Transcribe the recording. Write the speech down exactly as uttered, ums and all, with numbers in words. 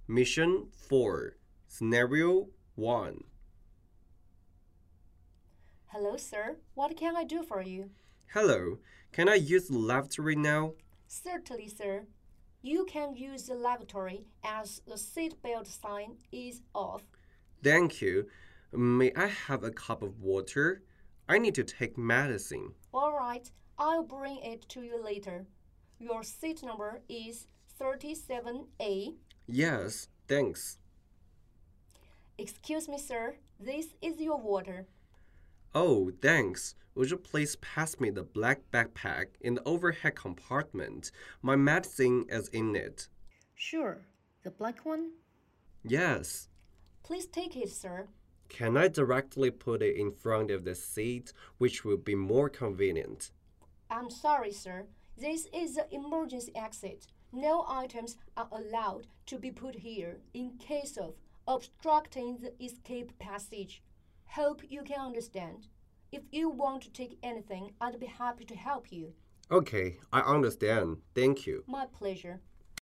Mission four, Scenario one. Hello, sir. What can I do for you? Hello, can I use the lavatory now? Certainly, sir. You can use the lavatory as the seatbelt sign is off. Thank you. May I have a cup of water? I need to take medicine. All right, I'll bring it to you later. Your seat number is thirty-seven A. Yes, thanks. Excuse me, sir. This is your water. Oh, thanks. Would you please pass me the black backpack in the overhead compartment? My medicine is in it. Sure. The black one? Yes. Please take it, sir. Can I directly put it in front of the seat, which will be more convenient? I'm sorry, sir. This is the emergency exit. No items are allowed to be put here in case of obstructing the escape passage. Hope you can understand. If you want to take anything, I'd be happy to help you. Okay, I understand. Thank you. My pleasure.